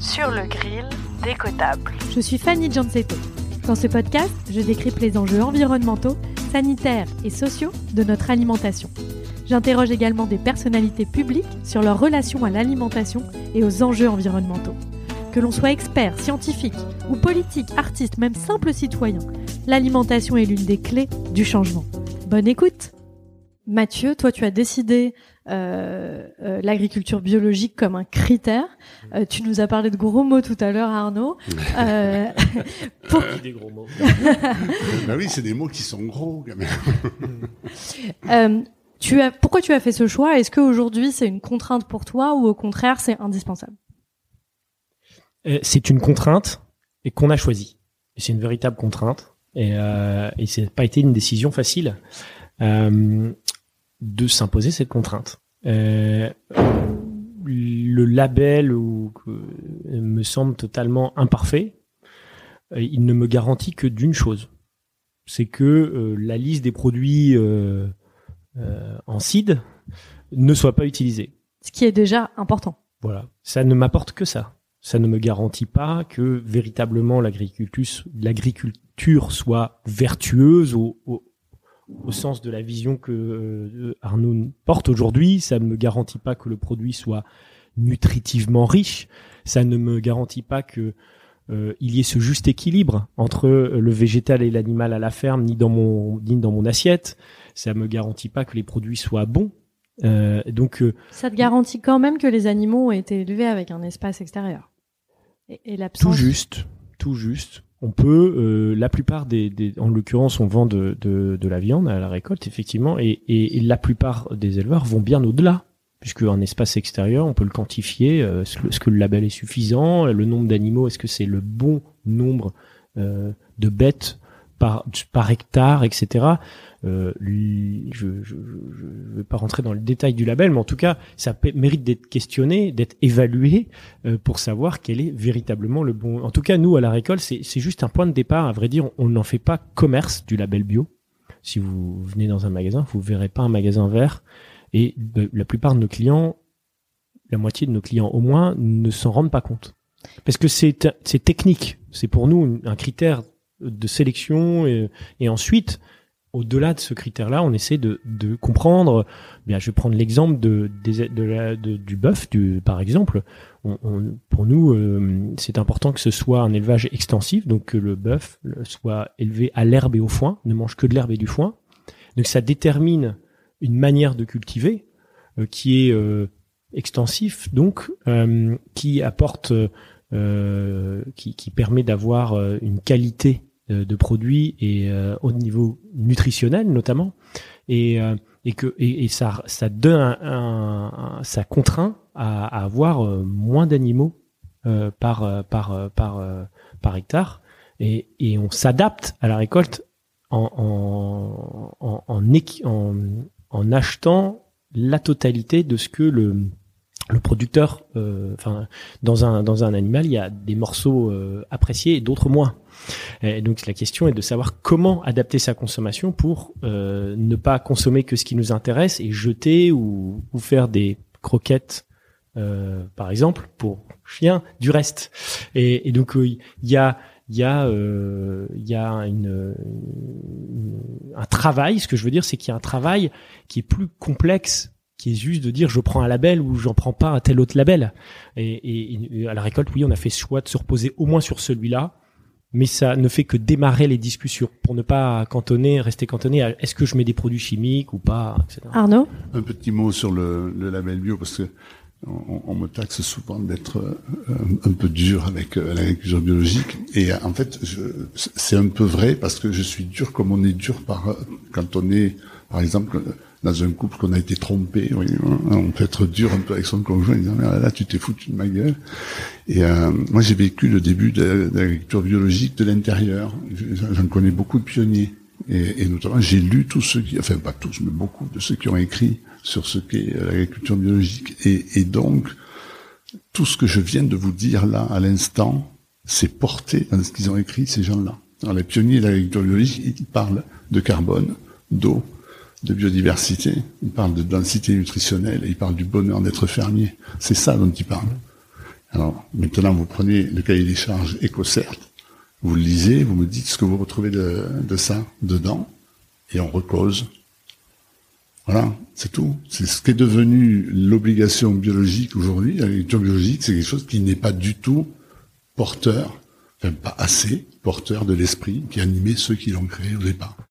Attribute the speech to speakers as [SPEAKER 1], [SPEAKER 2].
[SPEAKER 1] Sur le grill décodable.
[SPEAKER 2] Je suis Fanny Gianzetto. Dans ce podcast, je décrypte les enjeux environnementaux, sanitaires et sociaux de notre alimentation. J'interroge également des personnalités publiques sur leur relation à l'alimentation et aux enjeux environnementaux. Que l'on soit expert, scientifique ou politique, artiste, même simple citoyen, l'alimentation est l'une des clés du changement. Bonne écoute! Mathieu, toi tu as décidé l'agriculture biologique comme un critère. Tu nous as parlé de gros mots tout à l'heure, Arnaud.
[SPEAKER 3] Des gros mots.
[SPEAKER 4] Ben oui, c'est des mots qui sont gros quand même.
[SPEAKER 2] Pourquoi tu as fait ce choix? Est-ce qu'aujourd'hui c'est une contrainte pour toi ou au contraire c'est indispensable?
[SPEAKER 3] C'est une contrainte et qu'on a choisie. C'est une véritable contrainte et c'est pas été une décision facile de s'imposer cette contrainte. Le label me semble totalement imparfait. Il ne me garantit que d'une chose, c'est que la liste des produits en CID ne soit pas utilisée.
[SPEAKER 2] Ce qui est déjà important.
[SPEAKER 3] Voilà, ça ne m'apporte que ça. Ça ne me garantit pas que véritablement l'agriculture soit vertueuse au sens de la vision que Arnaud porte aujourd'hui. Ça ne me garantit pas que le produit soit nutritivement riche. Ça ne me garantit pas que il y ait ce juste équilibre entre le végétal et l'animal à la ferme, ni dans mon assiette. Ça me garantit pas que les produits soient bons. Ça
[SPEAKER 2] te garantit quand même que les animaux ont été élevés avec un espace extérieur. Et l'absence...
[SPEAKER 3] Tout juste. On peut, la plupart en l'occurrence, on vend de la viande à la récolte, effectivement, et la plupart des éleveurs vont bien au-delà, puisque un espace extérieur, on peut le quantifier. Est-ce que le label est suffisant? Le nombre d'animaux, est-ce que c'est le bon nombre de bêtes par hectare, etc. Je vais pas rentrer dans le détail du label, mais en tout cas, ça mérite d'être questionné, d'être évalué pour savoir quel est véritablement le bon. En tout cas, nous, à la récolte, c'est juste un point de départ. À vrai dire, on n'en fait pas commerce du label bio. Si vous venez dans un magasin, vous verrez pas un magasin vert. Et la plupart de nos clients, la moitié de nos clients au moins, ne s'en rendent pas compte. Parce que c'est technique. C'est pour nous un critère de sélection et ensuite, au-delà de ce critère-là, on essaie de comprendre. Bien, je vais prendre l'exemple du bœuf, par exemple. Pour nous, c'est important que ce soit un élevage extensif, donc que le bœuf soit élevé à l'herbe et au foin, ne mange que de l'herbe et du foin. Donc ça détermine une manière de cultiver qui est extensif, donc qui apporte, qui permet d'avoir une qualité de produits et au niveau nutritionnel notamment, et ça donne ça contraint à avoir moins d'animaux par hectare, et on s'adapte à la récolte en achetant la totalité de ce que le producteur, dans un animal, il y a des morceaux appréciés et d'autres moins. Et donc la question est de savoir comment adapter sa consommation pour ne pas consommer que ce qui nous intéresse et jeter ou faire des croquettes, par exemple, pour chiens, du reste. Et donc il y a un travail. Ce que je veux dire, c'est qu'il y a un travail qui est plus complexe, qui est juste de dire je prends un label ou j'en prends pas un tel autre label. Et à la récolte, oui, on a fait ce choix de se reposer au moins sur celui-là, mais ça ne fait que démarrer les discussions pour ne pas rester cantonné à est-ce que je mets des produits chimiques ou pas, etc.
[SPEAKER 2] Arnaud?
[SPEAKER 4] Un petit mot sur le label bio, parce que on me taxe souvent d'être un peu dur avec l'agriculture biologique, et en fait c'est un peu vrai, parce que je suis dur comme on est dur quand on est, par exemple, dans un couple qu'on a été trompé. Oui, on peut être dur un peu avec son conjoint en disant là tu t'es foutu de ma gueule. Et moi j'ai vécu le début de l'agriculture biologique de l'intérieur. J'en connais beaucoup de pionniers, et notamment j'ai lu tous ceux enfin pas tous, mais beaucoup de ceux qui ont écrit sur ce qu'est l'agriculture biologique, et donc tout ce que je viens de vous dire là à l'instant, c'est porté dans ce qu'ils ont écrit, ces gens-là. Alors les pionniers de l'agriculture biologique, ils parlent de carbone, d'eau, de biodiversité, ils parlent de densité nutritionnelle, et ils parlent du bonheur d'être fermier. C'est ça dont ils parlent. Alors, maintenant, vous prenez le cahier des charges EcoCert, vous le lisez, vous me dites ce que vous retrouvez de ça dedans, et on recose. Voilà, c'est tout. C'est ce qui est devenu l'obligation biologique aujourd'hui. L'agriculture biologique, c'est quelque chose qui n'est pas du tout porteur, enfin pas assez porteur de l'esprit qui animait ceux qui l'ont créé au départ.